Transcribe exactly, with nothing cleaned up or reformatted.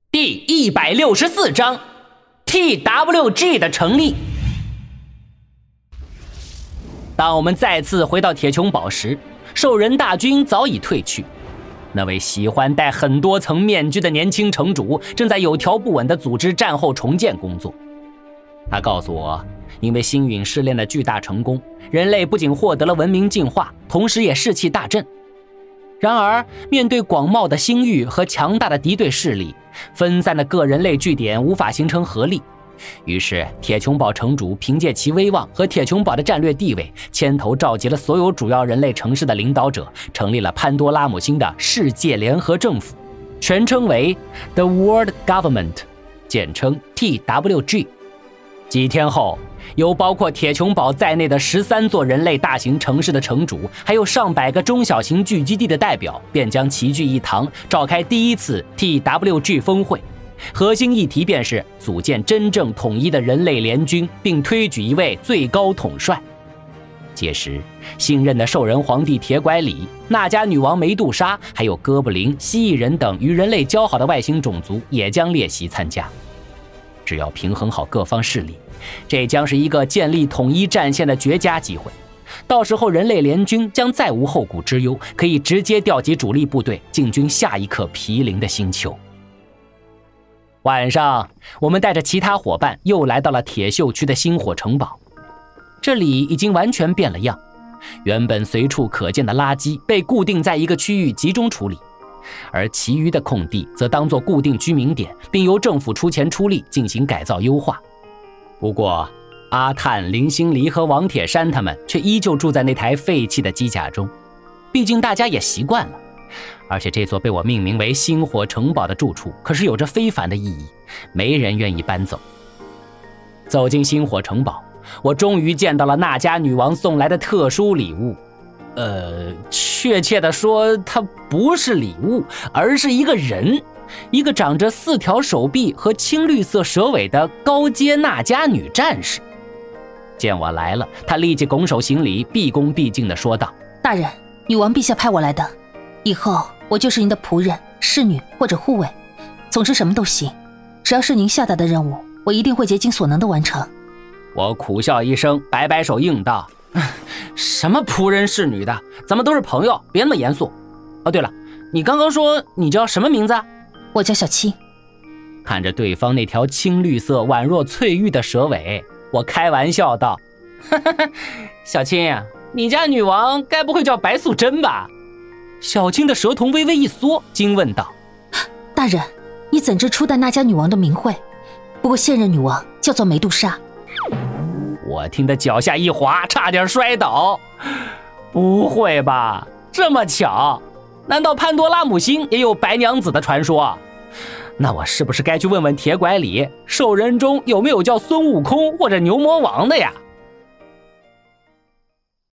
第一百六十四章 T W G 的成立。当我们再次回到铁穹堡时，兽人大军早已退去。那位喜欢戴很多层面具的年轻城主正在有条不紊地组织战后重建工作。他告诉我，因为星陨试炼的巨大成功，人类不仅获得了文明进化，同时也士气大振。然而，面对广袤的星域和强大的敌对势力，分散的各人类据点无法形成合力。于是，铁穹堡城主凭借其威望和铁穹堡的战略地位，牵头召集了所有主要人类城市的领导者，成立了潘多拉姆星的世界联合政府，全称为 The World Government， 简称 T W G。几天后，由包括铁穹堡在内的十三座人类大型城市的城主，还有上百个中小型聚集地的代表，便将齐聚一堂，召开第一次 T W G 峰会。核心议题便是组建真正统一的人类联军，并推举一位最高统帅。届时，新任的兽人皇帝铁拐李、纳迦女王梅杜莎，还有哥布林、蜥蜴人等与人类交好的外星种族也将列席参加。只要平衡好各方势力，这将是一个建立统一战线的绝佳机会。到时候人类联军将再无后顾之忧，可以直接调集主力部队进军下一颗毗邻的星球。晚上，我们带着其他伙伴又来到了铁锈区的星火城堡。这里已经完全变了样，原本随处可见的垃圾被固定在一个区域集中处理，而其余的空地则当作固定居民点，并由政府出钱出力进行改造优化。不过，阿探、林星离和王铁山他们却依旧住在那台废弃的机甲中，毕竟大家也习惯了。而且这座被我命名为星火城堡的住处可是有着非凡的意义，没人愿意搬走。走进星火城堡，我终于见到了纳迦女王送来的特殊礼物。呃，确切的说，它不是礼物，而是一个人，一个长着四条手臂和青绿色蛇尾的高阶纳迦女战士。见我来了，她立即拱手行礼，毕恭毕敬地说道：“ 大人，女王陛下派我来的，以后我就是您的仆人、侍女或者护卫，总之什么都行，只要是您下达的任务，我一定会竭尽所能的完成。” 我苦笑一声，摆摆手应道：“什么仆人侍女的，咱们都是朋友，别那么严肃。哦，对了，你刚刚说你叫什么名字？”“ 我叫小青。” 看着对方那条青绿色宛若翠玉的蛇尾，我开玩笑道：“哈哈哈，小青呀，你家女王该不会叫白素贞吧？”小青的舌头微微一缩，惊问道：“ 大人，你怎知初代纳迦女王的名讳？不过现任女王叫做梅杜莎。” 我听得脚下一滑，差点摔倒。不会吧，这么巧？难道潘多拉姆星也有白娘子的传说？那我是不是该去问问铁拐李，兽人中有没有叫孙悟空或者牛魔王的呀？